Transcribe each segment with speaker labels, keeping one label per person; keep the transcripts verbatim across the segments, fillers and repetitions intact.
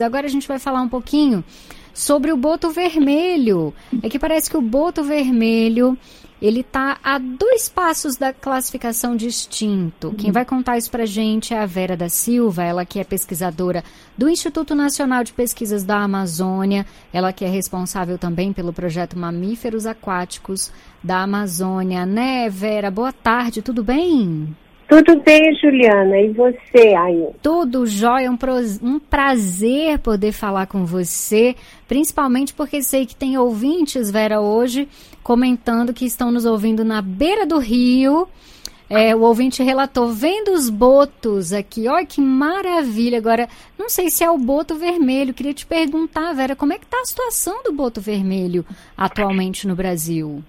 Speaker 1: Agora a gente vai falar um pouquinho sobre o boto vermelho. É que parece que o boto vermelho, ele está a dois passos da classificação de extinto. Uhum. Quem vai contar isso para a gente é a Vera da Silva, ela que é pesquisadora do Instituto Nacional de Pesquisas da Amazônia, ela que é responsável também pelo projeto Mamíferos Aquáticos da Amazônia. Né, Vera? Boa tarde, tudo bem?
Speaker 2: Tudo bem, Juliana. E você, aí?
Speaker 1: Tudo jóia, um, pro, um prazer poder falar com você, principalmente porque sei que tem ouvintes, Vera, hoje, comentando que estão nos ouvindo na beira do rio. É, o ouvinte relatou, vendo os botos aqui, olha que maravilha. Agora, não sei se é o boto vermelho, queria te perguntar, Vera, como é que está a situação do boto vermelho atualmente no Brasil?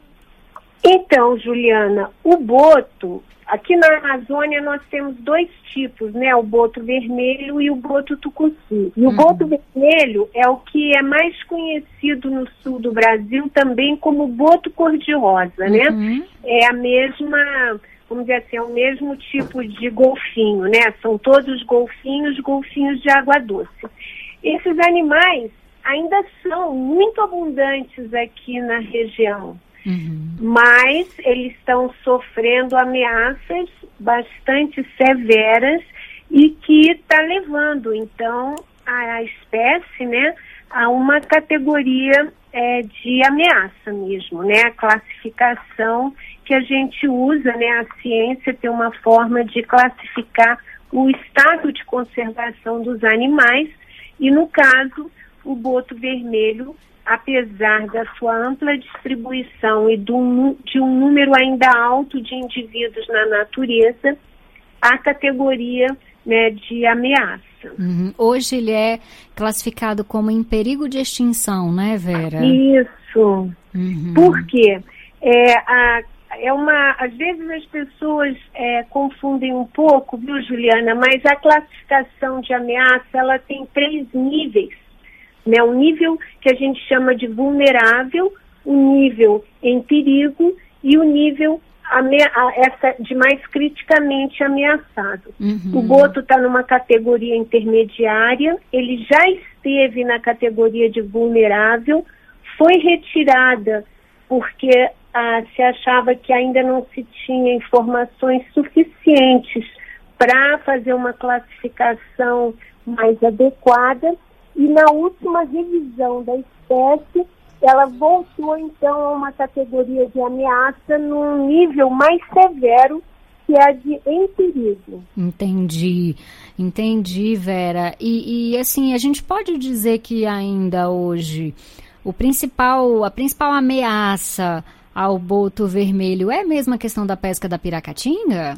Speaker 2: Então, Juliana, o boto... Aqui na Amazônia nós temos dois tipos, né? O boto vermelho e o boto tucuci. E o uhum. boto vermelho é o que é mais conhecido no sul do Brasil também como boto cor-de-rosa, né?
Speaker 1: Uhum.
Speaker 2: É a mesma, vamos dizer assim, é o mesmo tipo de golfinho, né? São todos golfinhos, golfinhos de água doce. Esses animais ainda são muito abundantes aqui na região.
Speaker 1: Uhum.
Speaker 2: Mas eles estão sofrendo ameaças bastante severas e que está levando, então, a, a espécie, né, a uma categoria é, de ameaça mesmo, né, a classificação que a gente usa, né, a ciência tem uma forma de classificar o estado de conservação dos animais e, no caso, o boto vermelho, apesar da sua ampla distribuição e do, de um número ainda alto de indivíduos na natureza, a categoria, né, de ameaça.
Speaker 1: Uhum. Hoje ele é classificado como em perigo de extinção, né, Vera?
Speaker 2: Isso.
Speaker 1: Uhum.
Speaker 2: Por quê? É, a, é uma, às vezes as pessoas é, confundem um pouco, viu, Juliana? Mas a classificação de ameaça, ela tem três níveis. Né, um nível que a gente chama de vulnerável, um nível em perigo e o um nível amea- essa, de mais criticamente ameaçado.
Speaker 1: Uhum.
Speaker 2: O boto está numa categoria intermediária, ele já esteve na categoria de vulnerável, foi retirada porque ah, se achava que ainda não se tinha informações suficientes para fazer uma classificação mais adequada. E na última revisão da espécie, ela voltou então a uma categoria de ameaça num nível mais severo, que é a de em perigo.
Speaker 1: Entendi, entendi, Vera. E, e assim, a gente pode dizer que ainda hoje o principal, a principal ameaça ao boto vermelho é mesmo a questão da pesca da piracatinga?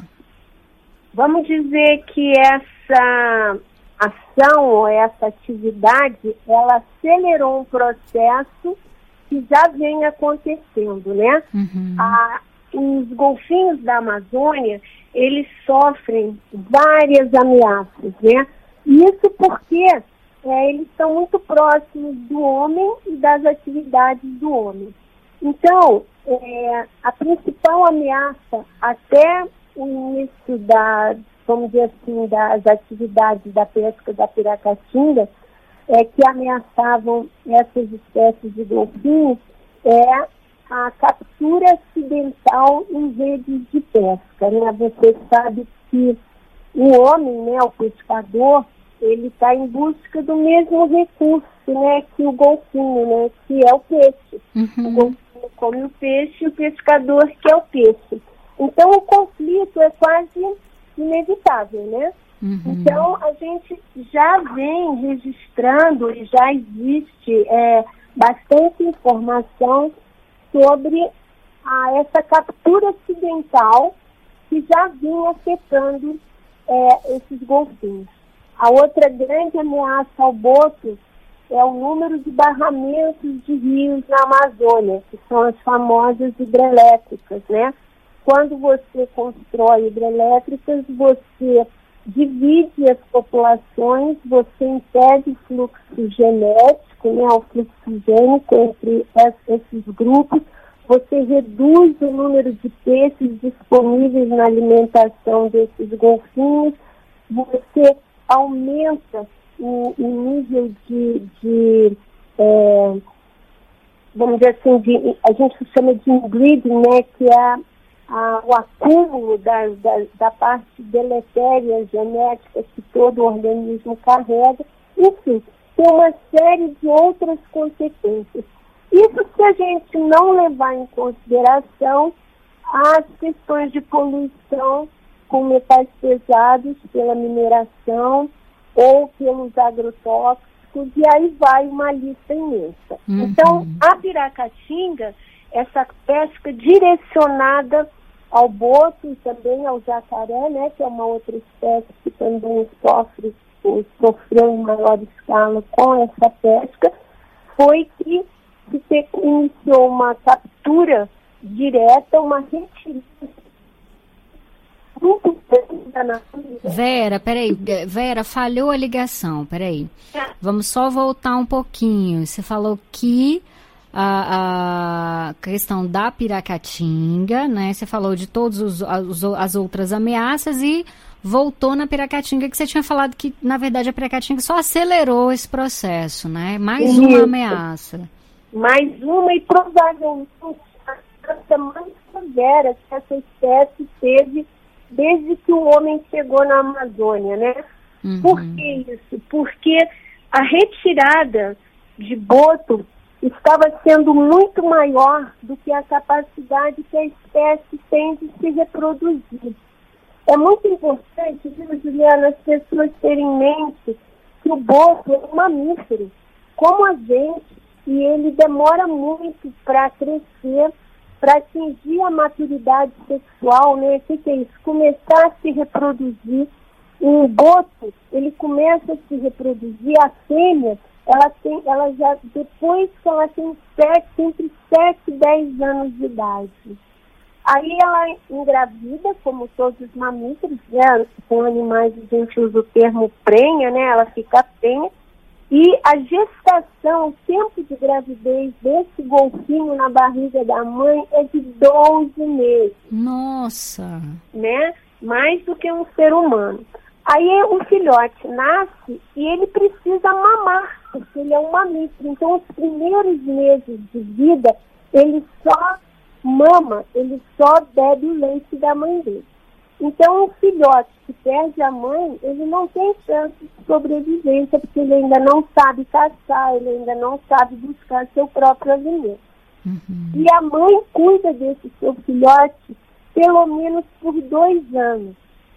Speaker 2: Vamos dizer que essa ação ou essa atividade, ela acelerou um processo que já vem acontecendo, né?
Speaker 1: Uhum.
Speaker 2: A, os golfinhos da Amazônia, eles sofrem várias ameaças, né? Isso porque é, eles estão muito próximos do homem e das atividades do homem. Então, é, a principal ameaça até o início da vamos dizer assim, das atividades da pesca da piracatinga, é, que ameaçavam essas espécies de golfinhos, é a captura acidental em redes de pesca, né? Você sabe que o homem, né, o pescador, ele está em busca do mesmo recurso, né, que o golfinho, né, que é o peixe.
Speaker 1: Uhum.
Speaker 2: O golfinho come o peixe e o pescador quer o peixe. Então, o conflito é quase inevitável, né?
Speaker 1: Uhum.
Speaker 2: Então, a gente já vem registrando e já existe é, bastante informação sobre a, essa captura acidental que já vinha afetando é, esses golfinhos. A outra grande ameaça ao boto é o número de barramentos de rios na Amazônia, que são as famosas hidrelétricas, né? Quando você constrói hidrelétricas, você divide as populações, você impede o fluxo genético, né, o fluxo gênico entre esses grupos, você reduz o número de peixes disponíveis na alimentação desses golfinhos, você aumenta o, o nível de, de é, vamos dizer assim, de, a gente chama de inbreeding, né, que é a, a, o acúmulo da, da, da parte deletéria genética que todo organismo carrega. Enfim, tem uma série de outras consequências. Isso se a gente não levar em consideração as questões de poluição com metais pesados pela mineração ou pelos agrotóxicos, e aí vai uma lista imensa. Uhum. Então, a piracatinga, essa pesca direcionada ao boto e também ao jacaré, né, que é uma outra espécie que também sofre, sofreu em maior escala com essa pesca, foi que se iniciou uma captura direta, uma retirada muito grande da natureza.
Speaker 1: Vera, peraí, Vera, falhou a ligação, peraí. Vamos só voltar um pouquinho. Você falou que a, a questão da piracatinga, né? Você falou de todas as outras ameaças e voltou na piracatinga, que você tinha falado que, na verdade, a piracatinga só acelerou esse processo, né? Mais Isso. uma ameaça.
Speaker 2: Mais uma e provavelmente a mais severa que essa espécie teve desde que o homem chegou na Amazônia, né? Uhum. Por que isso? Porque a retirada de boto estava sendo muito maior do que a capacidade que a espécie tem de se reproduzir. É muito importante, viu, Juliana, as pessoas terem em mente que o boto é um mamífero, como a gente, e ele demora muito para crescer, para atingir a maturidade sexual, né? O que é isso? Começar a se reproduzir. Um boto, ele começa a se reproduzir, a fêmea, ela tem, ela já, depois que ela tem sete, entre sete e dez anos de idade. Aí ela engravida, como todos os mamíferos, né? Com animais a gente usa o termo prenha, né? Ela fica prenha. E a gestação, o tempo de gravidez desse golfinho na barriga da mãe é de doze meses.
Speaker 1: Nossa!
Speaker 2: Né? Mais do que um ser humano. Aí o filhote nasce e ele precisa mamar, porque ele é um mamífero. Então, os primeiros meses de vida, ele só mama, ele só bebe o leite da mãe dele. Então, o filhote que perde a mãe, ele não tem chance de sobrevivência, porque ele ainda não sabe caçar, ele ainda não sabe buscar seu próprio alimento. Uhum. E a mãe cuida desse seu filhote pelo menos por dois anos.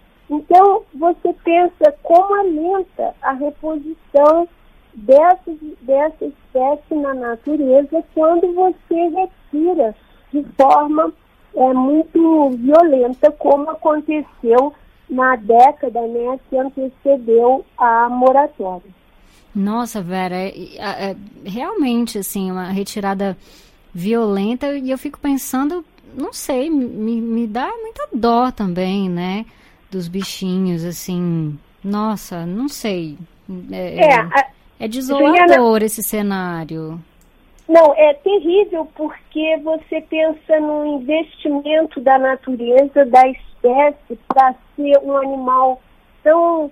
Speaker 2: Então, você pensa como é lenta a reposição dessa, dessa espécie na natureza quando você retira de forma é, muito violenta, como aconteceu na década, né, que antecedeu a moratória.
Speaker 1: Nossa, Vera, é, é, é, realmente, assim, uma retirada violenta, e eu fico pensando, não sei, me, me dá muita dó também, né, dos bichinhos, assim, nossa, não sei, é, é, a, é desolador Juliana, esse cenário.
Speaker 2: Não, é terrível porque você pensa no investimento da natureza, da espécie, para ser um animal tão,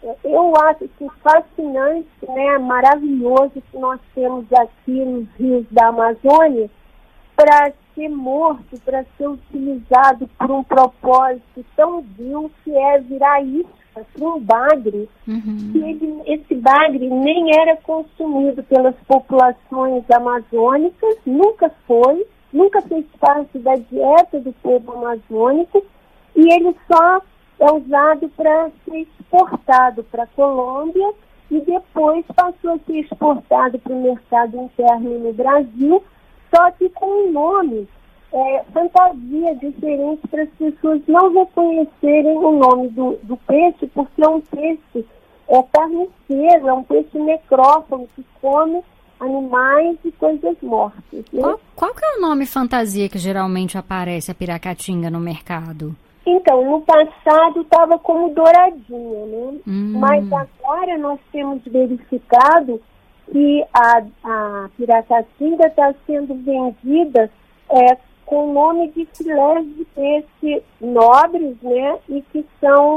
Speaker 2: eu acho que fascinante, né, maravilhoso que nós temos aqui nos rios da Amazônia, para ser morto, para ser utilizado por um propósito tão vil que é virar isca para um bagre. Uhum. E ele, esse bagre nem era consumido pelas populações amazônicas, nunca foi, nunca fez parte da dieta do povo amazônico, e ele só é usado para ser exportado para a Colômbia e depois passou a ser exportado para o mercado interno no Brasil, só que com um nome, é, fantasia diferente para as pessoas não reconhecerem o nome do, do peixe, porque é um peixe é, carniceiro, é um peixe necrófago que come animais e coisas mortas. Né?
Speaker 1: Qual, qual que é o nome fantasia que geralmente aparece a piracatinga no mercado?
Speaker 2: Então, no passado estava como douradinha, né? Hum. Mas agora nós temos verificado que a, a piracatinga está sendo vendida é, com o nome de filés de peixe nobres, né? E que são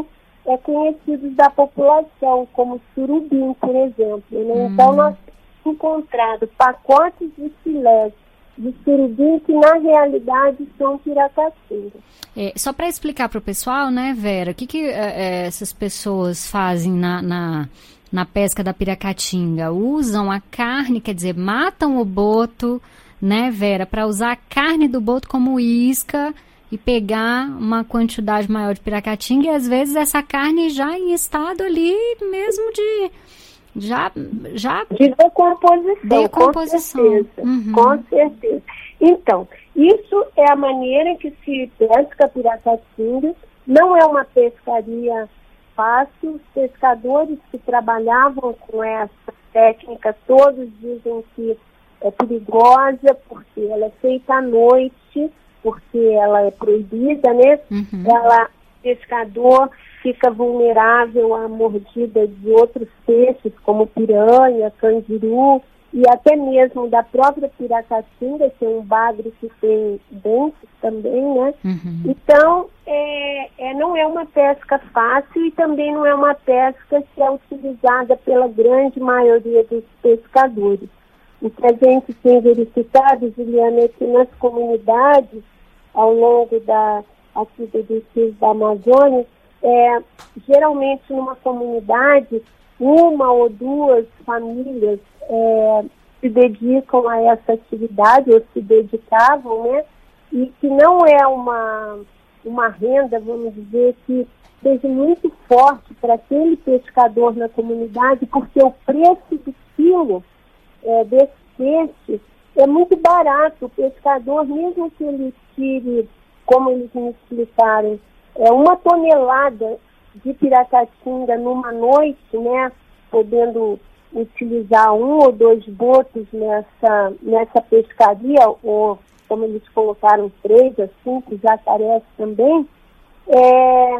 Speaker 2: é, conhecidos da população, como surubim, por exemplo. Né? Hum. Então, nós temos encontrado pacotes de filés de surubim que, na realidade, são piracatinga.
Speaker 1: É, só para explicar para o pessoal, né, Vera, o que, que é, essas pessoas fazem na, na, na pesca da piracatinga? Usam a carne, quer dizer, matam o boto, né, Vera, para usar a carne do boto como isca e pegar uma quantidade maior de piracatinga, e às vezes essa carne já em estado ali mesmo de... Já, já...
Speaker 2: De decomposição.
Speaker 1: Decomposição.
Speaker 2: Com certeza. Uhum. Com certeza. Então, isso é a maneira que se pesca piracatinga. Não é uma pescaria fácil. Os pescadores que trabalhavam com essa técnica, todos dizem que é perigosa, porque ela é feita à noite, porque ela é proibida, né?
Speaker 1: Uhum.
Speaker 2: Ela, pescador, fica vulnerável à mordida de outros peixes, como piranha, candiru, e até mesmo da própria piracatinga, que é um bagre que tem dentes também, né?
Speaker 1: Uhum.
Speaker 2: Então, é, é, não é uma pesca fácil e também não é uma pesca que é utilizada pela grande maioria dos pescadores. O que a gente tem verificado, Juliana, é que nas comunidades, ao longo da, aqui dos rios da Amazônia, É, geralmente numa comunidade, uma ou duas famílias é, se dedicam a essa atividade, ou se dedicavam, né? E que não é uma, uma renda, vamos dizer, que seja muito forte para aquele pescador na comunidade, porque o preço do quilo é, desse peixe é muito barato. O pescador, mesmo que ele tire, como eles me explicaram, é uma tonelada de piracatinga numa noite, né, podendo utilizar um ou dois botos nessa, nessa pescaria, ou como eles colocaram, três a cinco jacarés também, é,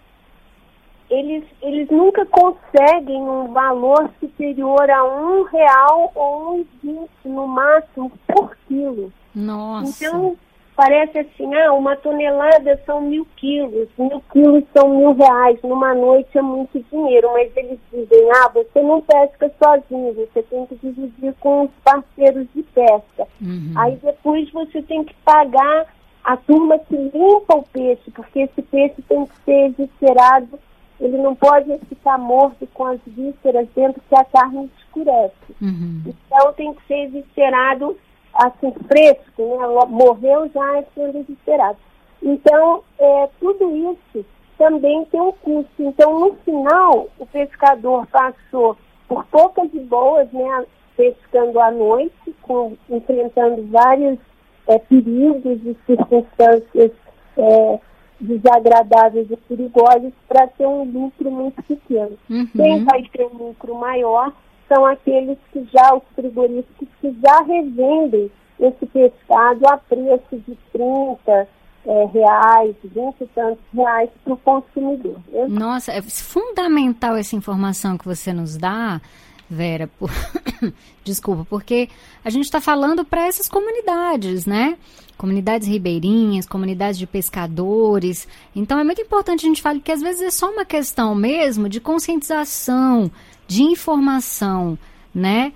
Speaker 2: eles, eles nunca conseguem um valor superior a um real ou um vinte no máximo por quilo.
Speaker 1: Nossa!
Speaker 2: Então, parece assim, ah, uma tonelada são mil quilos, mil quilos são mil reais, numa noite é muito dinheiro, mas eles dizem, ah, você não pesca sozinho, você tem que dividir com os parceiros de pesca.
Speaker 1: Uhum.
Speaker 2: Aí depois você tem que pagar a turma que limpa o peixe, porque esse peixe tem que ser eviscerado, ele não pode ficar morto com as vísceras dentro que a carne escurece.
Speaker 1: Uhum.
Speaker 2: Então tem que ser eviscerado assim, fresco, né? Morreu já é sendo eviscerado. Então, é, tudo isso também tem um custo. Então, no final, o pescador passou por poucas e boas, né? Pescando à noite, com, enfrentando vários é, perigos e circunstâncias é, desagradáveis e perigosas para ter um lucro muito pequeno.
Speaker 1: Uhum.
Speaker 2: Quem vai ter um lucro maior são aqueles que já, os frigoríficos que já revendem esse pescado a preço de trinta é, reais, vinte e tantos reais para o consumidor. Né?
Speaker 1: Nossa, é fundamental essa informação que você nos dá, Vera, por... desculpa, porque a gente está falando para essas comunidades, né? Comunidades ribeirinhas, comunidades de pescadores. Então é muito importante a gente falar que às vezes é só uma questão mesmo de conscientização, de informação, né?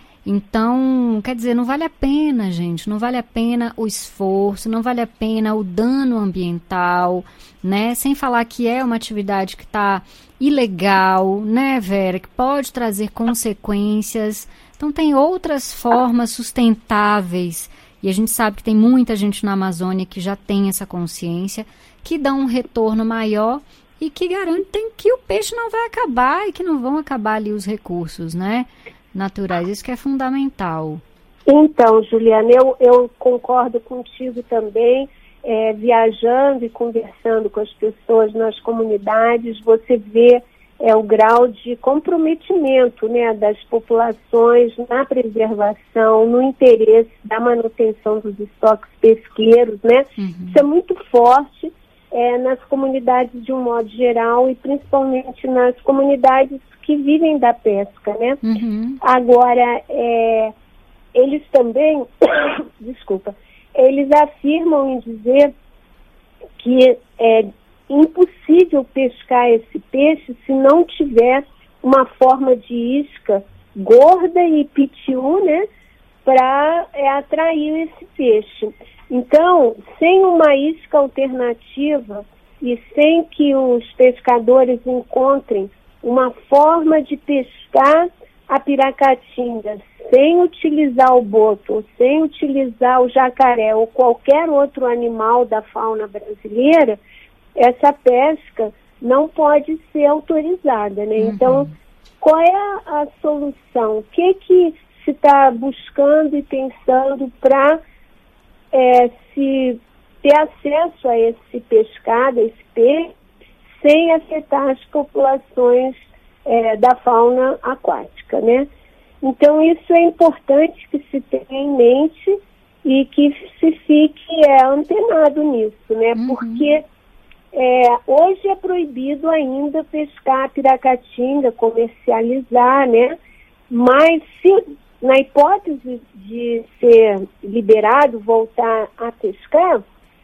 Speaker 1: Então, quer dizer, não vale a pena, gente, não vale a pena o esforço, não vale a pena o dano ambiental, né? Sem falar que é uma atividade que está ilegal, né, Vera? Que pode trazer consequências. Então, tem outras formas sustentáveis, e a gente sabe que tem muita gente na Amazônia que já tem essa consciência, que dão um retorno maior e que garantem que o peixe não vai acabar e que não vão acabar ali os recursos, né, naturais. Isso que é fundamental.
Speaker 2: Então, Juliana, eu, eu concordo contigo também. É, viajando e conversando com as pessoas nas comunidades, você vê é, o grau de comprometimento, né, das populações na preservação, no interesse da manutenção dos estoques pesqueiros, né? Uhum. Isso é muito forte é, nas comunidades de um modo geral e principalmente nas comunidades que vivem da pesca, né?
Speaker 1: Uhum.
Speaker 2: Agora, é, eles também, desculpa, eles afirmam em dizer que é, impossível pescar esse peixe se não tiver uma forma de isca gorda e pitiu, né, para é, atrair esse peixe. Então, sem uma isca alternativa e sem que os pescadores encontrem uma forma de pescar a piracatinga sem utilizar o boto, ou sem utilizar o jacaré ou qualquer outro animal da fauna brasileira, essa pesca não pode ser autorizada, né? Uhum. Então, qual é a, a solução? O que que se está buscando e pensando para é, se ter acesso a esse pescado, a esse peixe, sem afetar as populações é, da fauna aquática, né? Então, isso é importante que se tenha em mente e que se fique é, antenado nisso, né? Uhum. Porque é, hoje é proibido ainda pescar a piracatinga, comercializar, né? Mas se, na hipótese de ser liberado, voltar a pescar,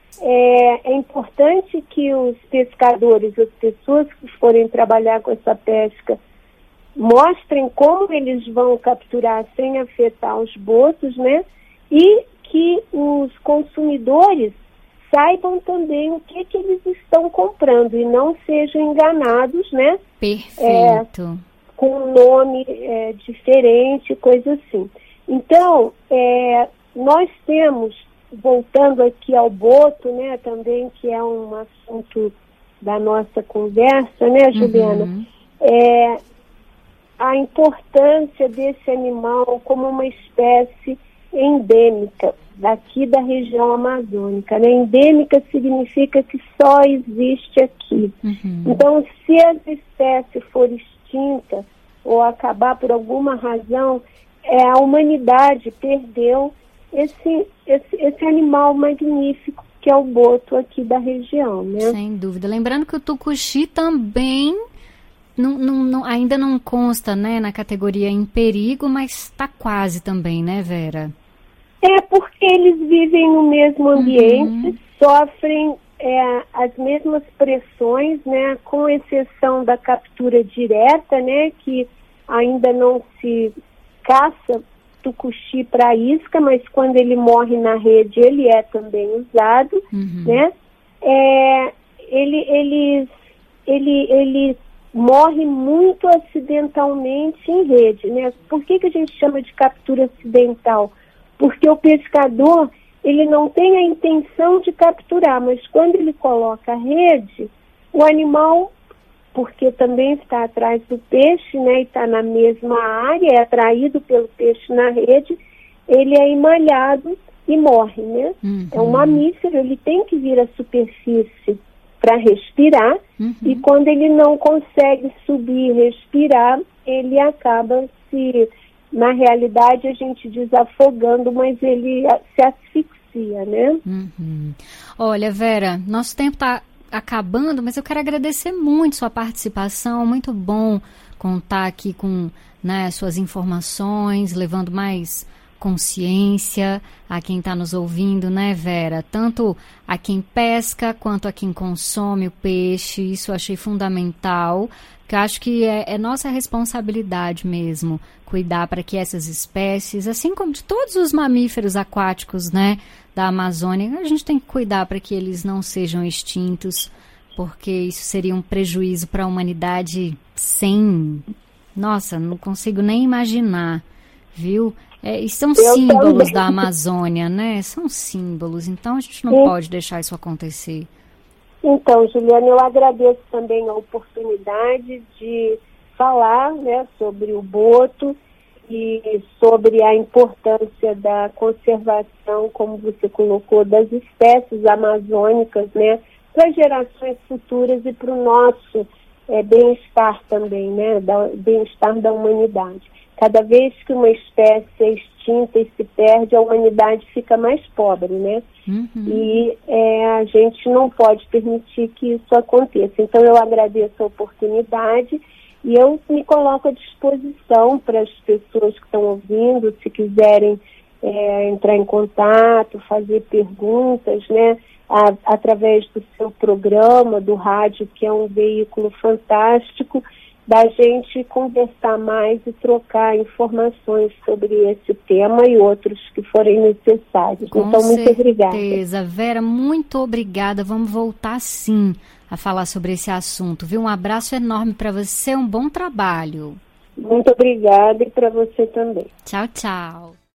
Speaker 2: é, é importante que os pescadores, as pessoas que forem trabalhar com essa pesca, mostrem como eles vão capturar sem afetar os botos, né? E que os consumidores saibam também o que, que eles estão comprando e não sejam enganados, né?
Speaker 1: Perfeito.
Speaker 2: É, com um nome é, diferente, coisa assim. Então, é, nós temos, voltando aqui ao boto, né, também, que é um assunto da nossa conversa, né, Juliana? Uhum. É, a importância desse animal como uma espécie endêmica daqui da região amazônica, né? Endêmica significa que só existe aqui. Uhum. Então, se essa espécie for extinta ou acabar por alguma razão, é, a humanidade perdeu esse, esse, esse animal magnífico que é o boto aqui da região, né?
Speaker 1: Sem dúvida. Lembrando que o tucuxi também não, não, não, ainda não consta, né, na categoria em perigo, mas está quase também, né, Vera?
Speaker 2: É porque eles vivem no mesmo ambiente, uhum. sofrem é, as mesmas pressões, né, com exceção da captura direta, né, que ainda não se caça tucuxi para isca, mas quando ele morre na rede, ele é também usado, uhum. né? É, ele, ele, ele, ele morre muito acidentalmente em rede, né? Por que que a gente chama de captura acidental? Porque o pescador, ele não tem a intenção de capturar, mas quando ele coloca a rede, o animal, porque também está atrás do peixe, né, e está na mesma área, é atraído pelo peixe na rede, ele é emalhado e morre, né? Uhum. É um mamífero, ele tem que vir à superfície para respirar, uhum. e quando ele não consegue subir e respirar, ele acaba se... Na realidade, a gente diz afogando, mas ele se asfixia, né?
Speaker 1: Uhum. Olha, Vera, nosso tempo está acabando, mas eu quero agradecer muito sua participação. Muito bom contar aqui com, né, suas informações, levando mais consciência a quem está nos ouvindo, né, Vera? Tanto a quem pesca quanto a quem consome o peixe. Isso eu achei fundamental, porque eu acho que é, é nossa responsabilidade mesmo cuidar para que essas espécies, assim como de todos os mamíferos aquáticos, né, da Amazônia, a gente tem que cuidar para que eles não sejam extintos, porque isso seria um prejuízo para a humanidade sem... Nossa, não consigo nem imaginar, viu? É, são Eu símbolos também. Da Amazônia, né? São símbolos, então a gente não Sim. pode deixar isso acontecer.
Speaker 2: Então, Juliana, eu agradeço também a oportunidade de falar, né, sobre o boto e sobre a importância da conservação, como você colocou, das espécies amazônicas, né, para gerações futuras e para o nosso é, bem-estar também, né, da, bem-estar da humanidade. Cada vez que uma espécie é extinta e se perde, a humanidade fica mais pobre, né? Uhum. E é, a gente não pode permitir que isso aconteça. Então, eu agradeço a oportunidade e eu me coloco à disposição para as pessoas que estão ouvindo, se quiserem é, entrar em contato, fazer perguntas, né? A, através do seu programa, do rádio, que é um veículo fantástico, da gente conversar mais e trocar informações sobre esse tema e outros que forem necessários.
Speaker 1: Com
Speaker 2: então, muito obrigada.
Speaker 1: Com certeza. Vera, muito obrigada. Vamos voltar, sim, a falar sobre esse assunto, viu? Um abraço enorme para você, um bom trabalho.
Speaker 2: Muito obrigada e para você também.
Speaker 1: Tchau, tchau.